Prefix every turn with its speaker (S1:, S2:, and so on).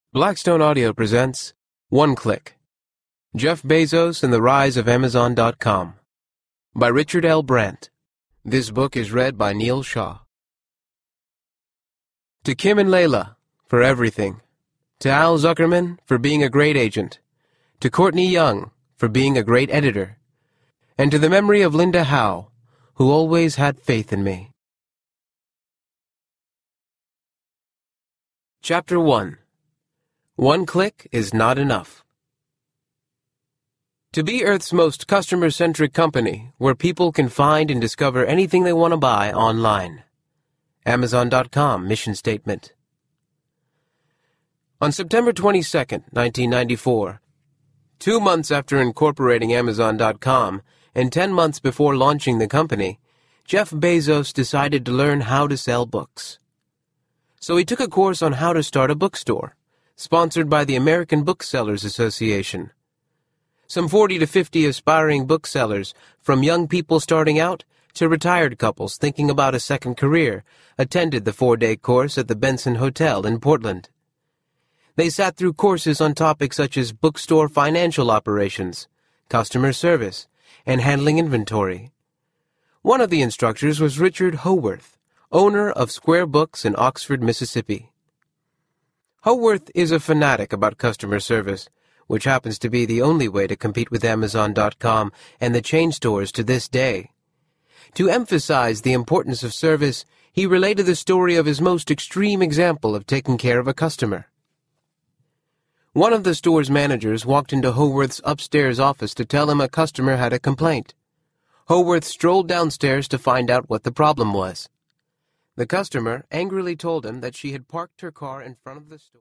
S1: Blackstone Audio presents One Click, Jeff Bezos and the Rise of Amazon.com by Richard L. Brandt. This book is read by Neil Shaw. To Kim and Layla, for everything. To Al Zuckerman, for being a great agent. To Courtney Young, for being a great editor. And to the memory of Linda Howe, who always had faith in me. Chapter 1. One click is not enough. To be Earth's most customer-centric company, where people can find and discover anything they want to buy online. Amazon.com mission statement. On September 22, 1994, 2 months after incorporating Amazon.com and 10 months before launching the company, Jeff Bezos decided to learn how to sell books. So he took a course on how to start a bookstore, sponsored by the American Booksellers Association. Some 40 to 50 aspiring booksellers, from young people starting out to retired couples thinking about a second career, attended the 4-day course at the Benson Hotel in Portland. They sat through courses on topics such as bookstore financial operations, customer service, and handling inventory. One of the instructors was Richard Howarth, owner of Square Books in Oxford, Mississippi. Howarth is a fanatic about customer service, which happens to be the only way to compete with Amazon.com and the chain stores to this day. To emphasize the importance of service, he related the story of his most extreme example of taking care of a customer. One of the store's managers walked into Howarth's upstairs office to tell him a customer had a complaint. Howarth strolled downstairs to find out what the problem was. The customer angrily told him that she had parked her car in front of the store.